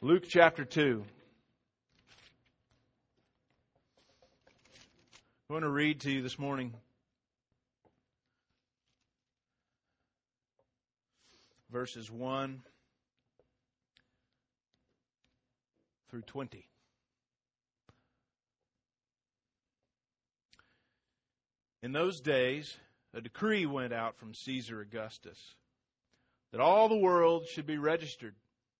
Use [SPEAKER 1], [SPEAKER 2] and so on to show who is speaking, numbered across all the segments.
[SPEAKER 1] Luke chapter 2. I want to read to you this morning verses 1 through 20. In those days, a decree went out from Caesar Augustus that all the world should be registered.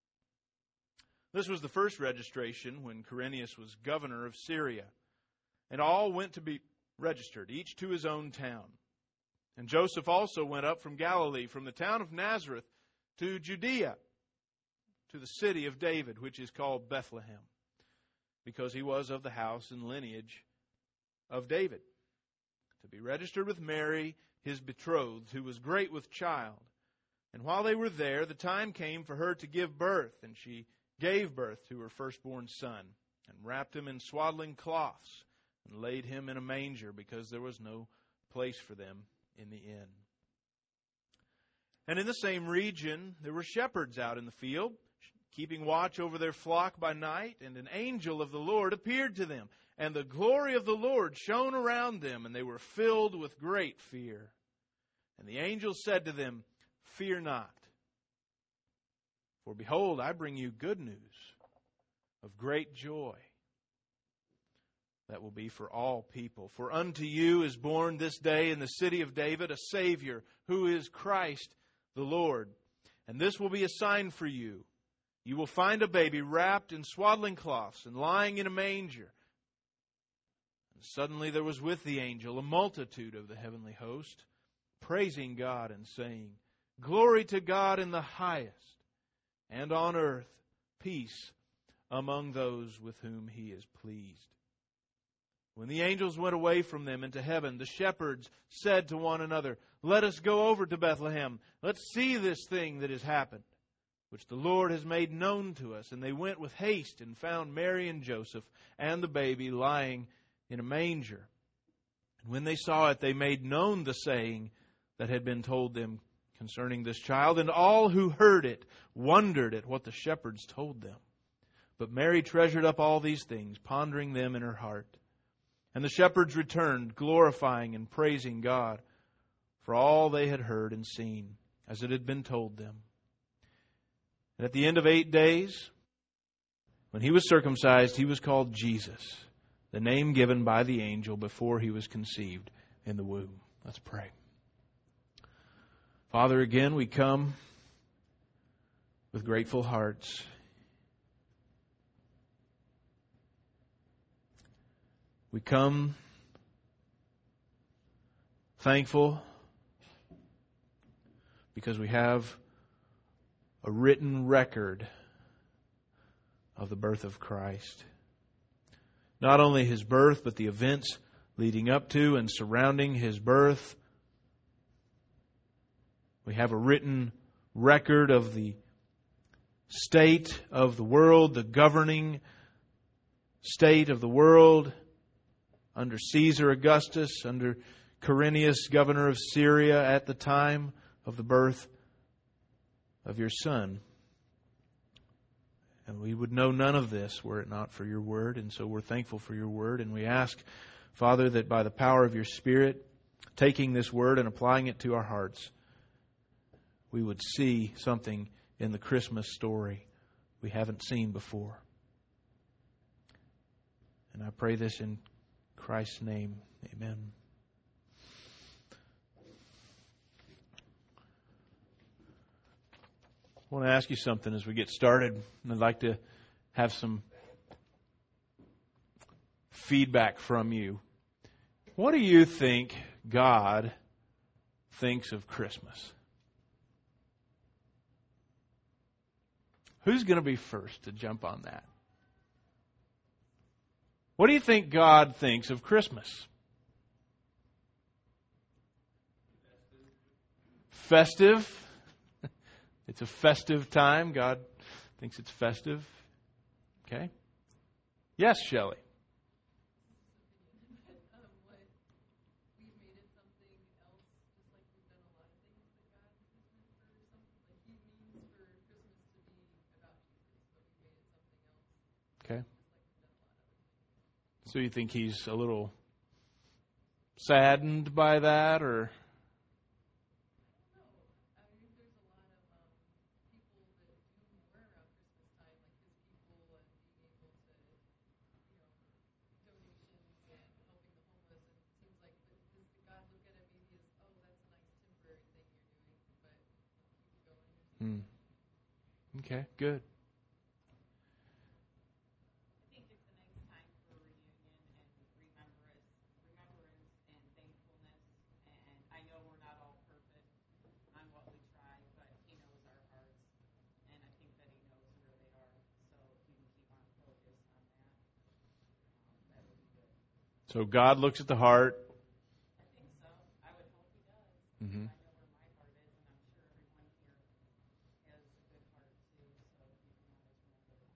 [SPEAKER 1] This was the first registration when Quirinius was governor of Syria, and all went to be registered, each to his own town. And Joseph also went up from Galilee, from the town of Nazareth, to Judea, to the city of David, which is called Bethlehem, because he was of the house and lineage of David, to be registered with Mary, his betrothed, who was great with child. And while they were there, the time came for her to give birth, and she gave birth to her firstborn son, and wrapped him in swaddling cloths, and laid him in a manger, because there was no place for them in the inn. And in the same region there were shepherds out in the field, keeping watch over their flock by night, and an angel of the Lord appeared to them, and the glory of the Lord shone around them, and they were filled with great fear. And the angel said to them, "Fear not, for behold, I bring you good news of great joy that will be for all people. For unto you is born this day in the city of David a Savior, who is Christ the Lord. And this will be a sign for you. You will find a baby wrapped in swaddling cloths and lying in a manger." And suddenly there was with the angel a multitude of the heavenly host, praising God and saying, "Glory to God in the highest, and on earth peace among those with whom He is pleased." When the angels went away from them into heaven, the shepherds said to one another, "Let us go over to Bethlehem. Let's see this thing that has happened, which the Lord has made known to us." And they went with haste and found Mary and Joseph and the baby lying in a manger. And when they saw it, they made known the saying that had been told them concerning this child. And all who heard it wondered at what the shepherds told them. But Mary treasured up all these things, pondering them in her heart. And the shepherds returned, glorifying and praising God for all they had heard and seen, as it had been told them. And at the end of 8 days, when He was circumcised, He was called Jesus, the name given by the angel before He was conceived in the womb. Let's pray. Father, again we come with grateful hearts. We come thankful because we have a written record of the birth of Christ. Not only His birth, but the events leading up to and surrounding His birth. We have a written record of the state of the world, the governing state of the world under Caesar Augustus, under Quirinius, governor of Syria, at the time of the birth of your Son. And we would know none of this were it not for your Word. And so we're thankful for your Word. And we ask, Father, that by the power of your Spirit, taking this Word and applying it to our hearts, we would see something in the Christmas story we haven't seen before. And I pray this in Christ's name. Amen. I want to ask you something as we get started. I'd like to have some feedback from you. What do you think God thinks of Christmas? Who's going to be first to jump on that? What do you think God thinks of Christmas? Festive. It's a festive time. God thinks it's festive. Okay. Yes, Shelley. So you think he's a little saddened by that, or? Okay, good.
[SPEAKER 2] I think it's a nice time for reunion and remembrance and thankfulness. And I know we're not all perfect on what we try, but He knows our hearts, and I think that He knows where they are, so He can keep on focused on that. That would be good.
[SPEAKER 1] So God looks at the heart.
[SPEAKER 2] I think so. I would hope He does.
[SPEAKER 1] Mm-hmm.
[SPEAKER 2] I know where my heart is, and I'm sure everyone here has a good heart too. So you can always remember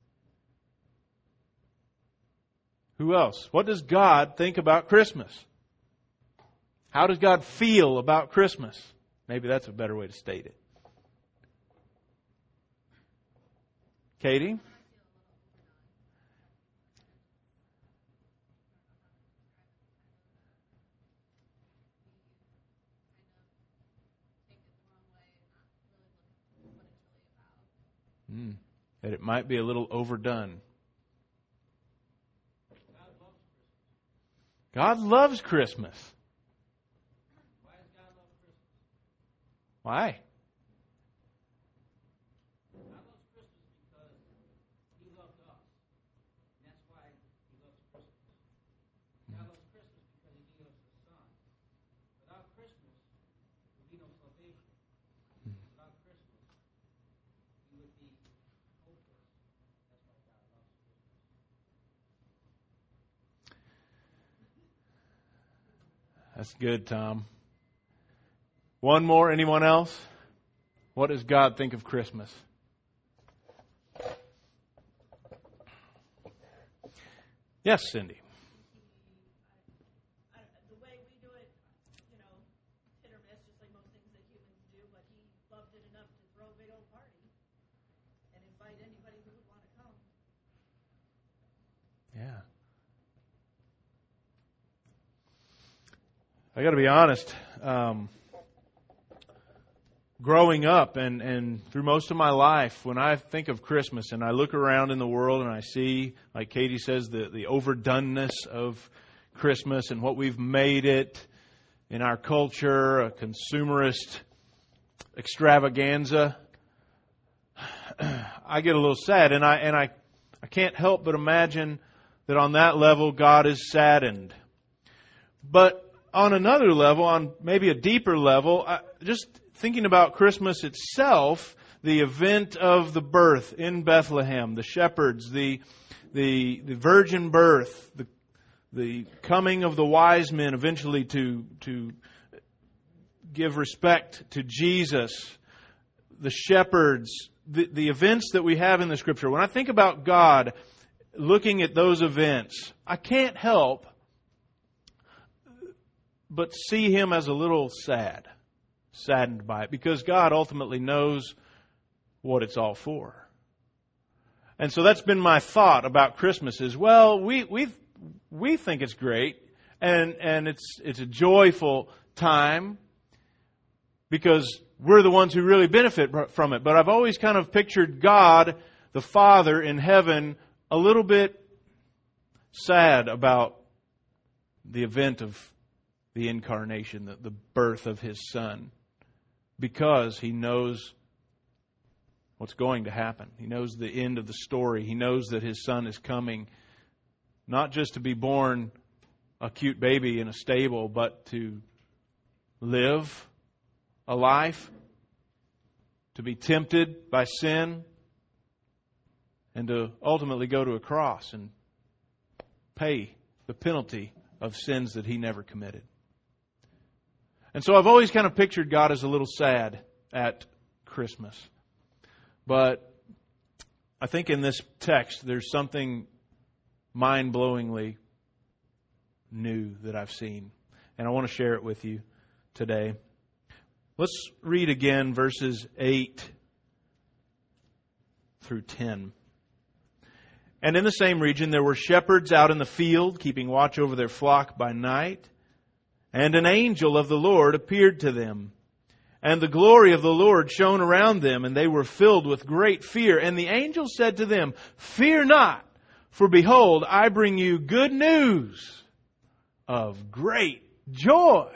[SPEAKER 2] that.
[SPEAKER 1] Who else? What does God think about Christmas? How does God feel about Christmas? Maybe that's a better way to state it. Katie? That it might be a little overdone. God loves Christmas.
[SPEAKER 3] Why does God love Christmas?
[SPEAKER 1] Why?
[SPEAKER 3] God loves Christmas because He loved us. And that's why He loves Christmas. God loves Christmas because He gave us His Son. Without Christmas, there would be no salvation. Without Christmas, we would be hopeless. That's why God loves Christmas.
[SPEAKER 1] That's good, Tom. One more. Anyone else? What does God think of Christmas? Yes, Cindy.
[SPEAKER 4] The way we do it, hit or miss, just like most things that humans do, but He loved it enough to throw a big old party and invite anybody who would want to come.
[SPEAKER 1] Yeah. I got to be honest. Growing up and through most of my life, when I think of Christmas and I look around in the world and I see, like Katie says, the overdoneness of Christmas and what we've made it in our culture, a consumerist extravaganza, I get a little sad, and I can't help but imagine that on that level God is saddened. But on another level, on maybe a deeper level, just thinking about Christmas itself, the event of the birth in Bethlehem, the shepherds, the virgin birth, the coming of the wise men eventually to give respect to Jesus, the shepherds, the events that we have in the Scripture. When I think about God looking at those events, I can't help but see Him as a little saddened by it, because God ultimately knows what it's all for. And so that's been my thought about Christmas is, well, we think it's great, and it's a joyful time because we're the ones who really benefit from it. But I've always kind of pictured God, the Father in heaven, a little bit sad about the event of the incarnation, the birth of His Son, because He knows what's going to happen. He knows the end of the story. He knows that His Son is coming, not just to be born a cute baby in a stable, but to live a life, to be tempted by sin, and to ultimately go to a cross and pay the penalty of sins that He never committed. And so I've always kind of pictured God as a little sad at Christmas. But I think in this text there's something mind-blowingly new that I've seen. And I want to share it with you today. Let's read again verses 8 through 10. And in the same region there were shepherds out in the field, keeping watch over their flock by night. And an angel of the Lord appeared to them. And the glory of the Lord shone around them, and they were filled with great fear. And the angel said to them, "Fear not, for behold, I bring you good news of great joy,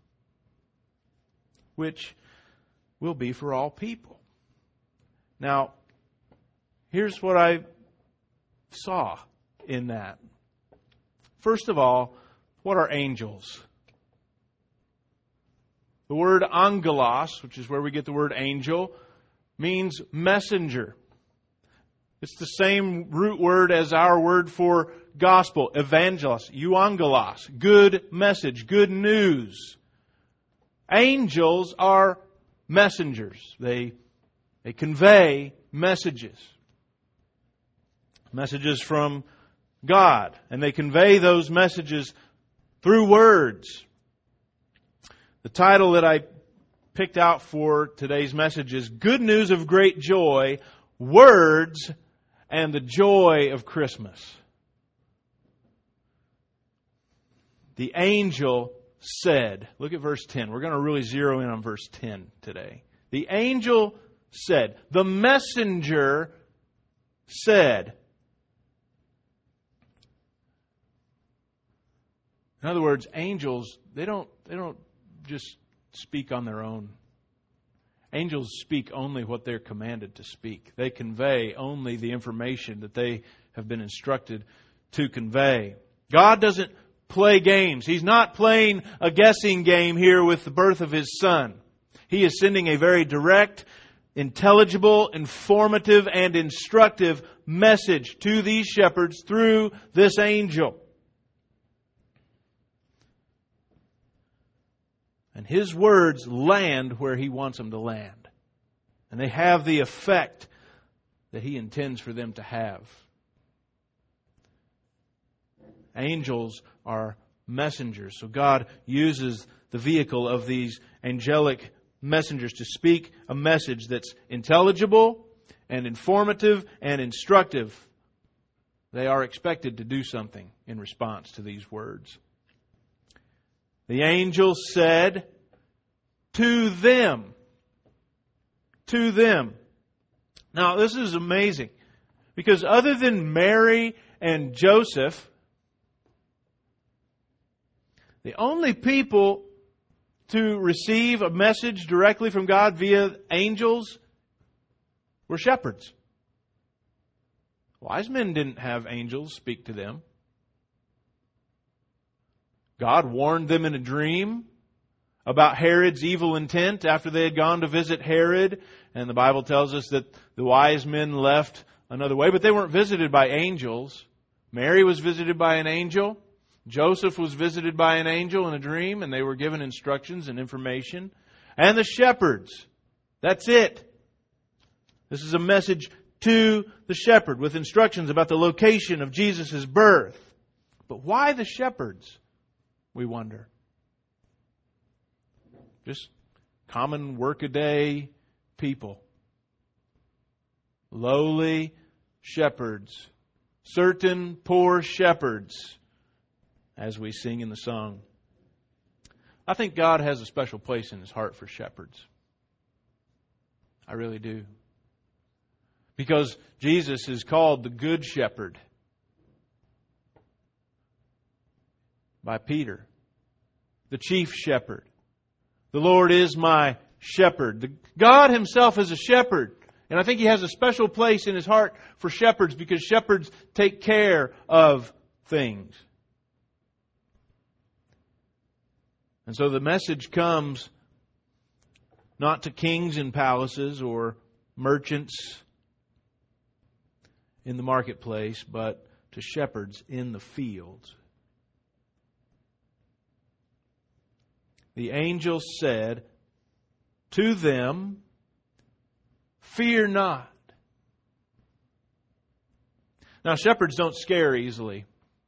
[SPEAKER 1] which will be for all people." Now, here's what I saw in that. First of all, what are angels? The word angelos, which is where we get the word angel, means messenger. It's the same root word as our word for gospel, evangelos, euangelos, good message, good news. Angels are messengers. They convey messages. Messages from God. And they convey those messages through words. The title that I picked out for today's message is Good News of Great Joy, Words, and the Joy of Christmas. The angel said, look at verse 10. We're going to really zero in on verse 10 today. The angel said, the messenger said. In other words, angels, they don't just speak on their own. Angels speak only what they're commanded to speak. They convey only the information that they have been instructed to convey. God doesn't play games. He's not playing a guessing game here with the birth of His Son. He is sending a very direct, intelligible, informative, and instructive message to these shepherds through this angel. And His words land where He wants them to land. And they have the effect that He intends for them to have. Angels are messengers. So God uses the vehicle of these angelic messengers to speak a message that's intelligible and informative and instructive. They are expected to do something in response to these words. The angel said to them. To them. Now, this is amazing. Because other than Mary and Joseph, the only people to receive a message directly from God via angels were shepherds. Wise men didn't have angels speak to them. God warned them in a dream about Herod's evil intent after they had gone to visit Herod. And the Bible tells us that the wise men left another way, but they weren't visited by angels. Mary was visited by an angel. Joseph was visited by an angel in a dream, and they were given instructions and information. And the shepherds. That's it. This is a message to the shepherd with instructions about the location of Jesus' birth. But why the shepherds? We wonder. Just common workaday people. Lowly shepherds. Certain poor shepherds, as we sing in the song. I think God has a special place in His heart for shepherds. I really do. Because Jesus is called the Good Shepherd by Peter, the chief shepherd. The Lord is my shepherd. God Himself is a shepherd. And I think He has a special place in His heart for shepherds because shepherds take care of things. And so the message comes not to kings in palaces or merchants in the marketplace, but to shepherds in the fields. The angel said to them, "Fear not." Now, shepherds don't scare easily.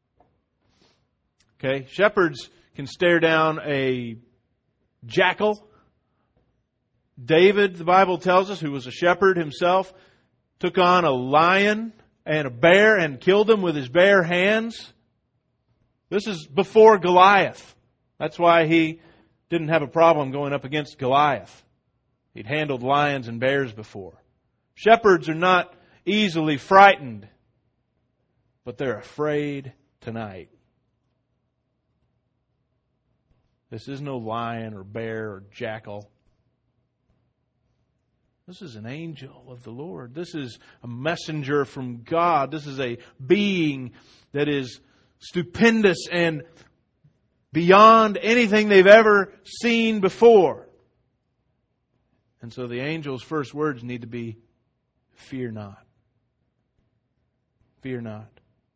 [SPEAKER 1] Okay? Shepherds can stare down a jackal. David, the Bible tells us, who was a shepherd himself, took on a lion and a bear and killed them with his bare hands. This is before Goliath. That's why he didn't have a problem going up against Goliath. He'd handled lions and bears before. Shepherds are not easily frightened, but they're afraid tonight. This is no lion or bear or jackal. This is an angel of the Lord. This is a messenger from God. This is a being that is stupendous and beyond anything they've ever seen before. And so the angel's first words need to be, fear not. Fear not.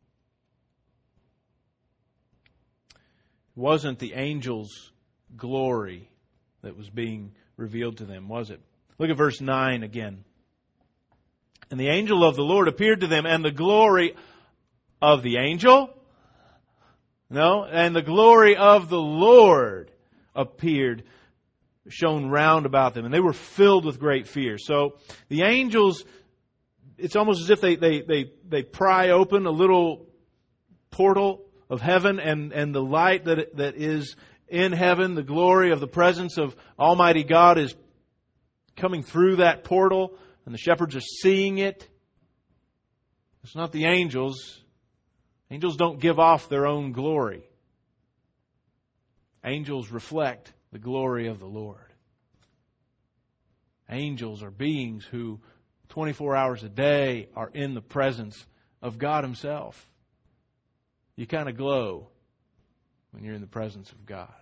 [SPEAKER 1] It wasn't the angel's glory that was being revealed to them, was it? Look at verse 9 again. And the angel of the Lord appeared to them, and the glory of the angel? No, and the glory of the Lord appeared, shone round about them, and they were filled with great fear. So the angels, it's almost as if they pry open a little portal of heaven, and the light that is in heaven, the glory of the presence of Almighty God is coming through that portal, and the shepherds are seeing it. It's not the angels. Angels don't give off their own glory. Angels reflect the glory of the Lord. Angels are beings who 24 hours a day are in the presence of God Himself. You kind of glow when you're in the presence of God.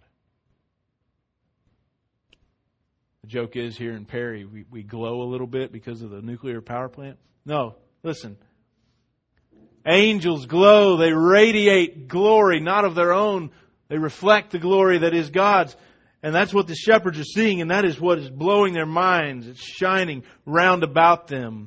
[SPEAKER 1] The joke is here in Perry, we glow a little bit because of the nuclear power plant. No, listen. Angels glow. They radiate glory, not of their own. They reflect the glory that is God's. And that's what the shepherds are seeing, and that is what is blowing their minds. It's shining round about them.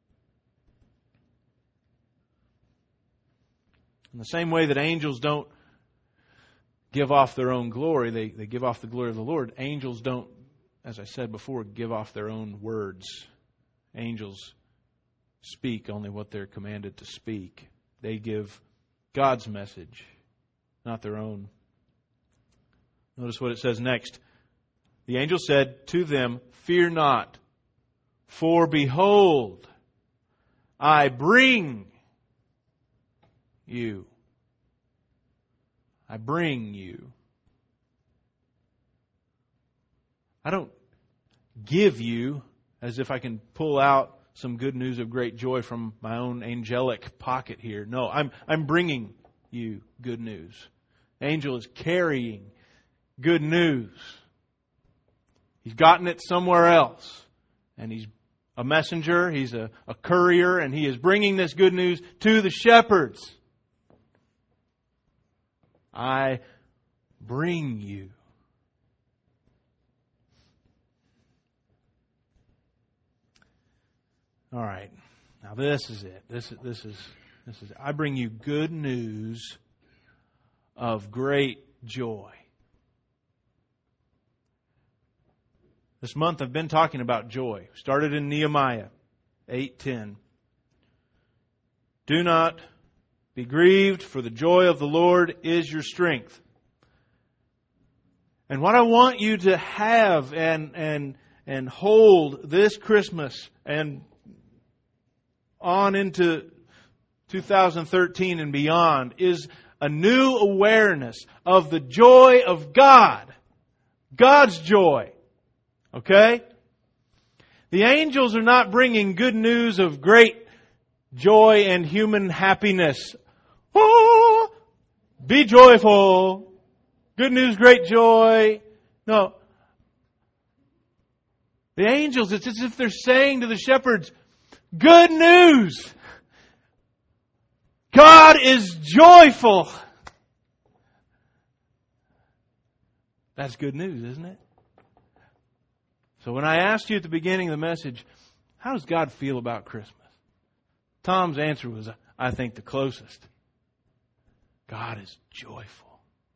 [SPEAKER 1] In the same way that angels don't give off their own glory, they give off the glory of the Lord. Angels don't, as I said before, give off their own words. Angels speak only what they're commanded to speak. They give God's message, not their own. Notice what it says next. The angel said to them, fear not, for behold, I bring you. I bring you. I don't give you as if I can pull out some good news of great joy from my own angelic pocket here. No, I'm bringing you good news. Angel is carrying good news. He's gotten it somewhere else. And he's a messenger, he's a courier, and he is bringing this good news to the shepherds. I bring you. All right. Now this is it. This is I bring you good news of great joy. This month I've been talking about joy. Started in Nehemiah 8:10. Do not be grieved, for the joy of the Lord is your strength. And what I want you to have and hold this Christmas and on into 2013 and beyond is a new awareness of the joy of God. God's joy. Okay? The angels are not bringing good news of great joy and human happiness. Oh, be joyful. Good news, great joy. No. The angels, it's as if they're saying to the shepherds, good news! God is joyful! That's good news, isn't it? So when I asked you at the beginning of the message, how does God feel about Christmas? Tom's answer was, I think, the closest. God is joyful.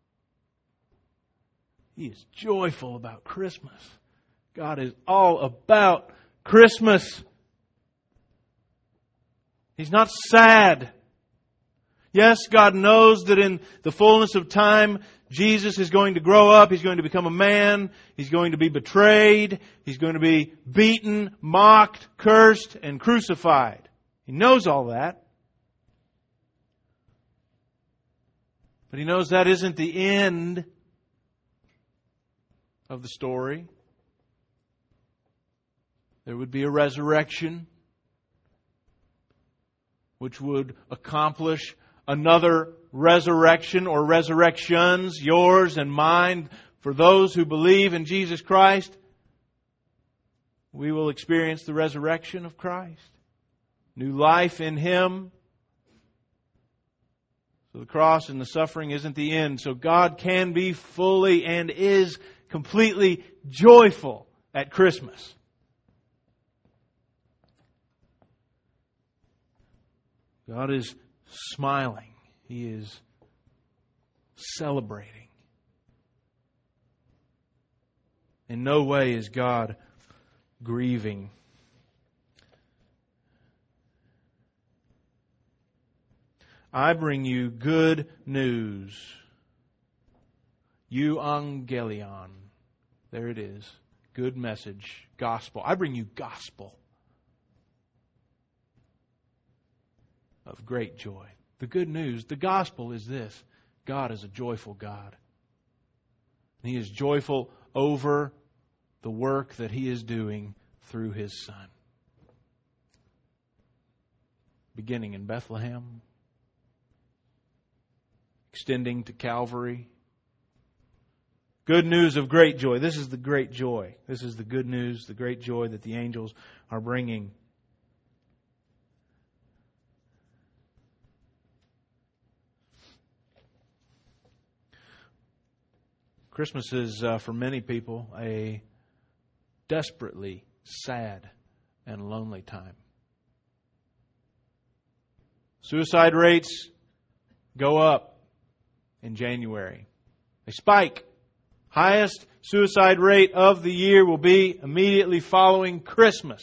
[SPEAKER 1] He is joyful about Christmas. God is all about Christmas. He's not sad. Yes, God knows that in the fullness of time, Jesus is going to grow up. He's going to become a man. He's going to be betrayed. He's going to be beaten, mocked, cursed, and crucified. He knows all that. But He knows that isn't the end of the story. There would be a resurrection which would accomplish another resurrection or resurrections, yours and mine. For those who believe in Jesus Christ, we will experience the resurrection of Christ. New life in Him. So the cross and the suffering isn't the end. So God can be fully and is completely joyful at Christmas. God is smiling. He is celebrating. In no way is God grieving. I bring you good news. Euangelion. There it is. Good message. Gospel. I bring you gospel of great joy. The good news, the gospel is this. God is a joyful God. He is joyful over the work that He is doing through His Son. Beginning in Bethlehem, extending to Calvary. Good news of great joy. This is the great joy. This is the good news, the great joy that the angels are bringing. Christmas is, for many people, a desperately sad and lonely time. Suicide rates go up in January. They spike. Highest suicide rate of the year will be immediately following Christmas.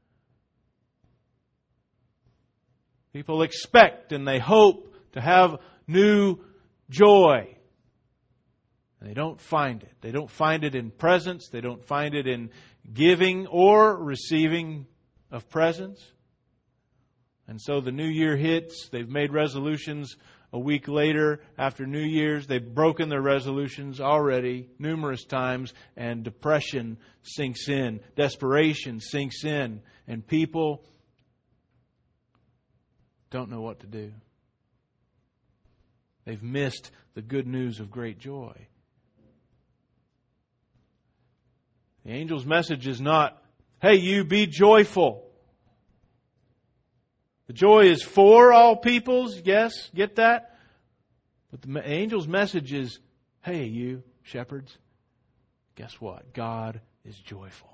[SPEAKER 1] People expect and they hope to have new joy. And they don't find it. They don't find it in presents. They don't find it in giving or receiving of presents. And so the new year hits. They've made resolutions a week later after New Year's. They've broken their resolutions already numerous times. And depression sinks in. Desperation sinks in. And people don't know what to do. They've missed the good news of great joy. The angel's message is not, hey, you be joyful. The joy is for all peoples, yes, get that? But the angel's message is, hey, you shepherds, guess what? God is joyful.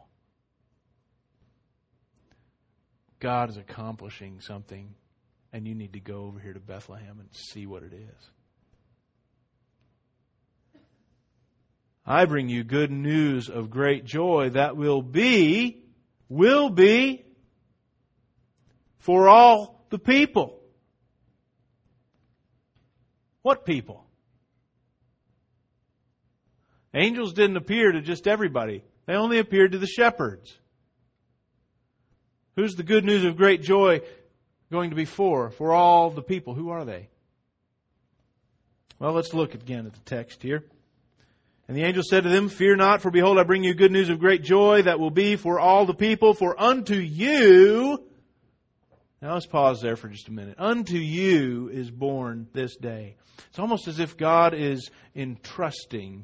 [SPEAKER 1] God is accomplishing something, and you need to go over here to Bethlehem and see what it is. I bring you good news of great joy that will be for all the people. What people? Angels didn't appear to just everybody. They only appeared to the shepherds. Who's the good news of great joy going to be for? For all the people. Who are they? Well, let's look again at the text here. And the angel said to them, fear not, for behold, I bring you good news of great joy that will be for all the people. For unto you, now let's pause there for just a minute. Unto you is born this day. It's almost as if God is entrusting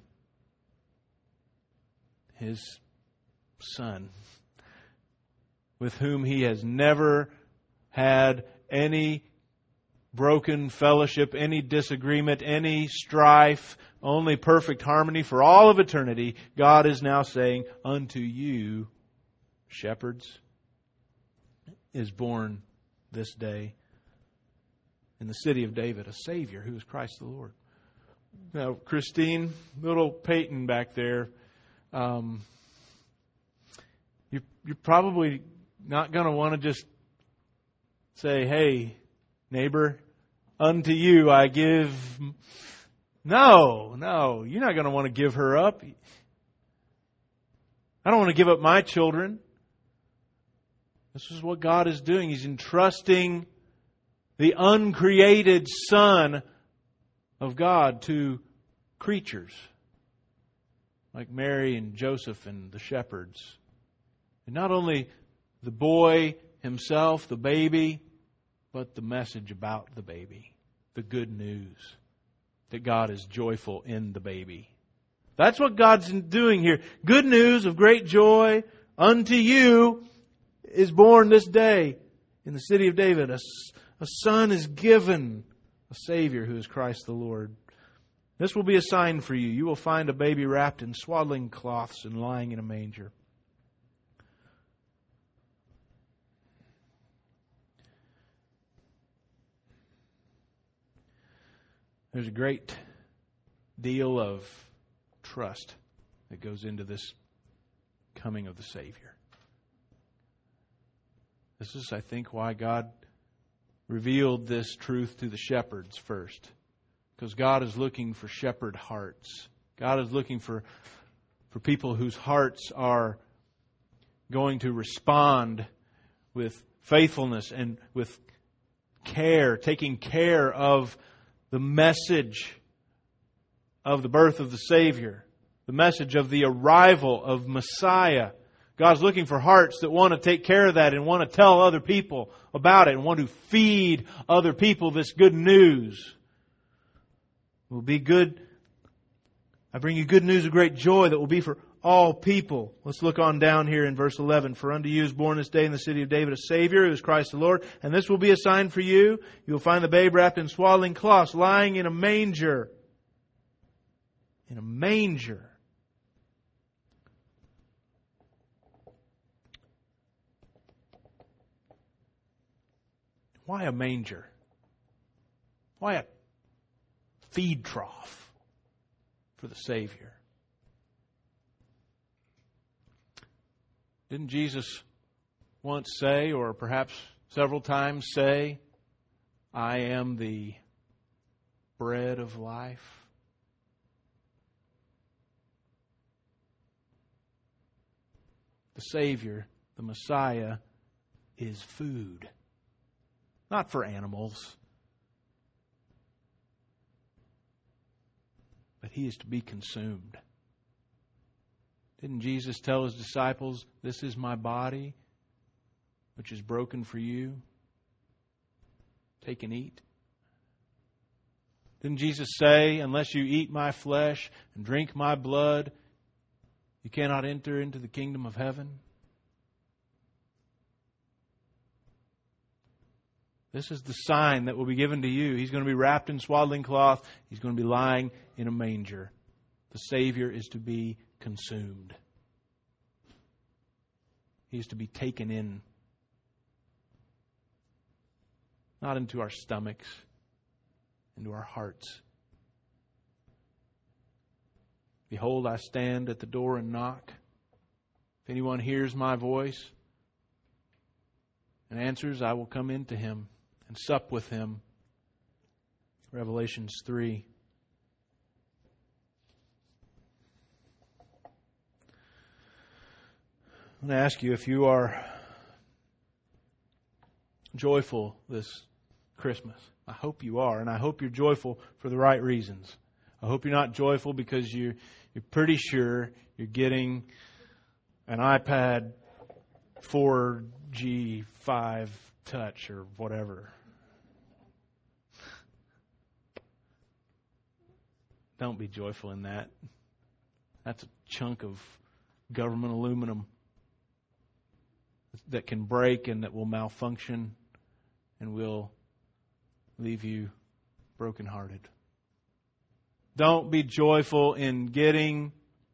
[SPEAKER 1] His Son, with whom He has never had any broken fellowship, any disagreement, any strife, only perfect harmony for all of eternity. God is now saying, unto you, shepherds, is born this day in the city of David a Savior who is Christ the Lord. Now, Christine, little Peyton back there, you're probably not going to want to just say, hey, neighbor, unto you I give. No, you're not going to want to give her up. I don't want to give up my children. This is what God is doing. He's entrusting the uncreated Son of God to creatures like Mary and Joseph and the shepherds. And not only the boy himself, the baby, but the message about the baby. The good news that God is joyful in the baby. That's what God's doing here. Good news of great joy unto you is born this day in the city of David. A son is given, a Savior who is Christ the Lord. This will be a sign for you. You will find a baby wrapped in swaddling cloths and lying in a manger. There's a great deal of trust that goes into this coming of the Savior. This is, I think, why God revealed this truth to the shepherds first. Because God is looking for shepherd hearts. God is looking for people whose hearts are going to respond with faithfulness and with care, taking care of the message of the birth of the Savior, the message of the arrival of Messiah. God's looking for hearts that want to take care of that and want to tell other people about it and want to feed other people this good news. It will be good. I bring you good news of great joy that will be for all people. Let's look on down here in verse 11. For unto you is born this day in the city of David a Savior, who is Christ the Lord. And this will be a sign for you. You will find the babe wrapped in swaddling cloths, lying in a manger. In a manger. Why a manger? Why a feed trough for the Savior? Didn't Jesus once say, or perhaps several times say, I am the bread of life? The Savior, the Messiah, is food. Not for animals, but He is to be consumed. Didn't Jesus tell His disciples, this is my body, which is broken for you? Take and eat. Didn't Jesus say, unless you eat my flesh and drink my blood, you cannot enter into the kingdom of heaven? This is the sign that will be given to you. He's going to be wrapped in swaddling cloth. He's going to be lying in a manger. The Savior is to be consumed. He is to be taken in. Not into our stomachs, into our hearts. Behold, I stand at the door and knock. If anyone hears my voice and answers, I will come into him and sup with him. Revelations 3. I'm going to ask you if you are joyful this Christmas. I hope you are, and I hope you're joyful for the right reasons. I hope you're not joyful because you're pretty sure you're getting an iPad 4G 5 touch or whatever. Don't be joyful in that. That's a chunk of government aluminum that can break and that will malfunction and will leave you brokenhearted. Don't be joyful in getting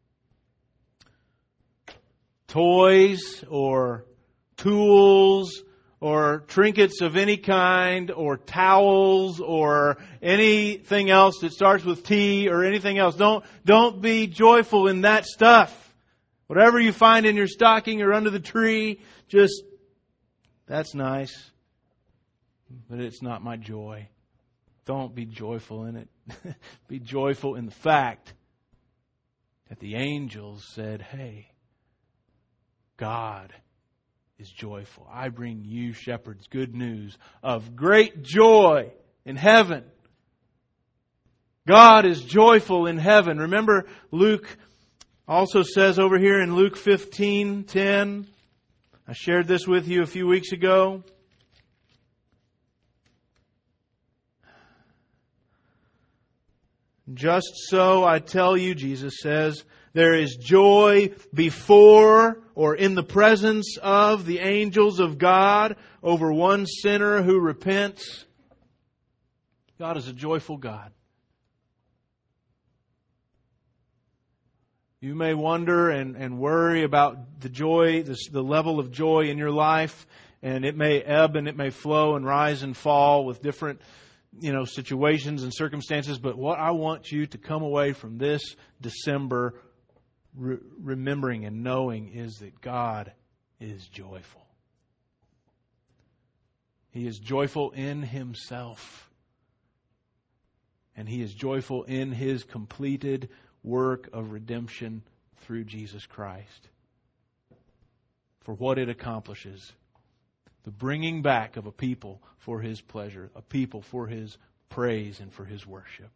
[SPEAKER 1] toys or tools or trinkets of any kind or towels or anything else that starts with T or anything else. Don't be joyful in that stuff. Whatever you find in your stocking or under the tree, just, that's nice. but it's not my joy. Don't be joyful in it. Be joyful in the fact that the angels said, hey, God is joyful. I bring you, shepherds, good news of great joy in heaven. God is joyful in heaven. Remember, Luke also says over here in Luke 15:10, I shared this with you a few weeks ago. Just so I tell you, Jesus says, there is joy before or in the presence of the angels of God over one sinner who repents. God is a joyful God. You may wonder and worry about the joy, the level of joy in your life, and it may ebb and it may flow and rise and fall with different situations and circumstances. But what I want you to come away from this December remembering and knowing is that God is joyful. He is joyful in Himself. And He is joyful in His completed work of redemption through Jesus Christ. For what it accomplishes. The bringing back of a people for His pleasure. A people for His praise and for His worship.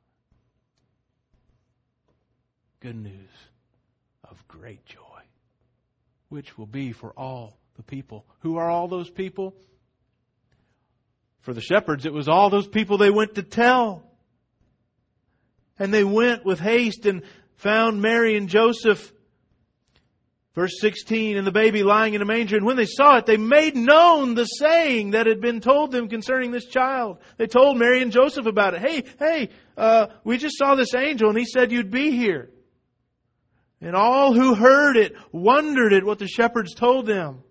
[SPEAKER 1] Good news of great joy. Which will be for all the people. Who are all those people? For the shepherds, it was all those people they went to tell. And they went with haste and found Mary and Joseph. Verse 16, and the baby lying in a manger. And when they saw it, they made known the saying that had been told them concerning this child. They told Mary and Joseph about it. Hey, we just saw this angel and he said you'd be here. And all who heard it wondered at what the shepherds told them.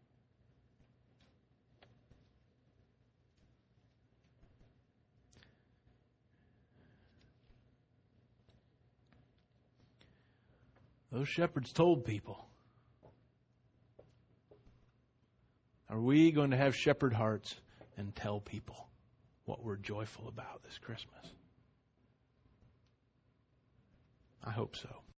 [SPEAKER 1] Those shepherds told people. Are we going to have shepherd hearts and tell people what we're joyful about this Christmas? I hope so.